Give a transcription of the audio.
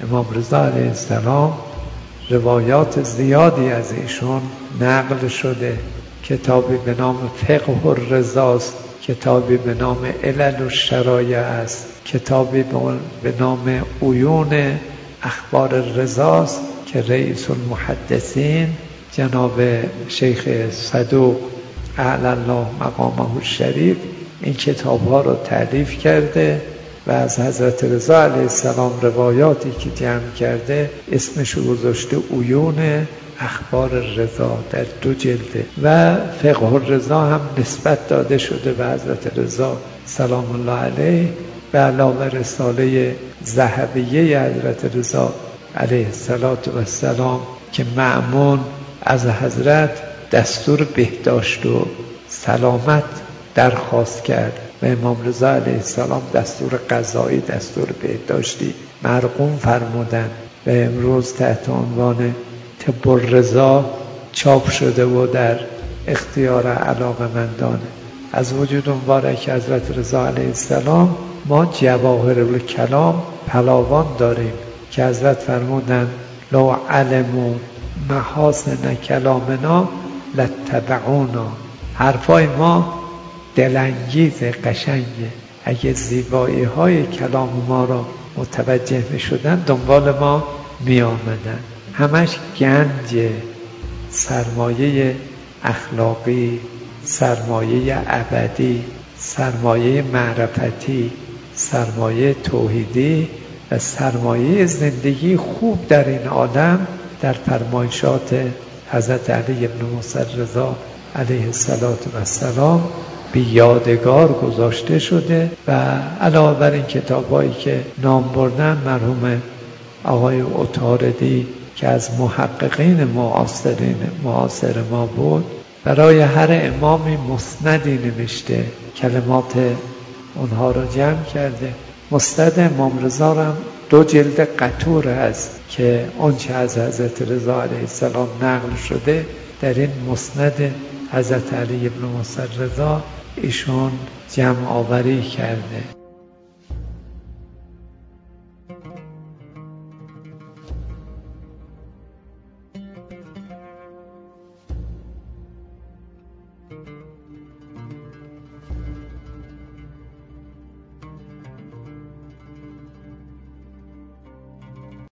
امام رضا علیه السلام روایات زیادی از ایشون نقل شده. کتابی به نام فقه الرضاست، کتابی به نام علل الشرایع است، کتابی به نام عیون اخبار الرضاست که رئیس المحدثین جناب شیخ صدوق اعلی الله مقامه الشریف این کتاب‌ها رو تألیف کرده و از حضرت رضا علیه السلام روایاتی که جمع کرده اسمش رو گذاشته عیون اخبار رضا، در 2 جلده و فقه الرضا هم نسبت داده شده به حضرت رضا سلام الله علیه به علاوه رساله ذهبیه حضرت رضا علیه السلام که مأمون از حضرت دستور بهداشت و سلامت درخواست کرد و امام رضا علیه السلام دستور قضایی، دستور بهداشتی مرقوم فرمودند و امروز تحت عنوان طب الرضا چاپ شده و در اختیار علاقه‌مندانه. از وجود مبارک حضرت رضا علیه السلام ما جواهر الکلام پلاوان داریم که حضرت فرمودند لو علموا محاسن کلامنا لاتبعونا. حرفای ما دلانگیز، قشنگه، اگه زیبایی های کلام ما را متوجه می شدن دنبال ما می آمدن. همش گنج، سرمایه اخلاقی، سرمایه ابدی، سرمایه معرفتی، سرمایه توحیدی و سرمایه زندگی خوب در این عالم در فرمایشات حضرت علی بن موسی رضا علیه السلام به یادگار گذاشته شده و علاوه بر این کتابایی که نام بردن مرحوم آقای عطاردی که از محققین معاصر ما بود برای هر امامی مسندی نوشته، کلمات اونها رو جمع کرده. مسند امام رضا هم 2 جلد قطور است که آنچه از حضرت رضا علیه السلام نقل شده در این مسند حضرت علی بن موسی رضا ایشون جمع آوری کرده.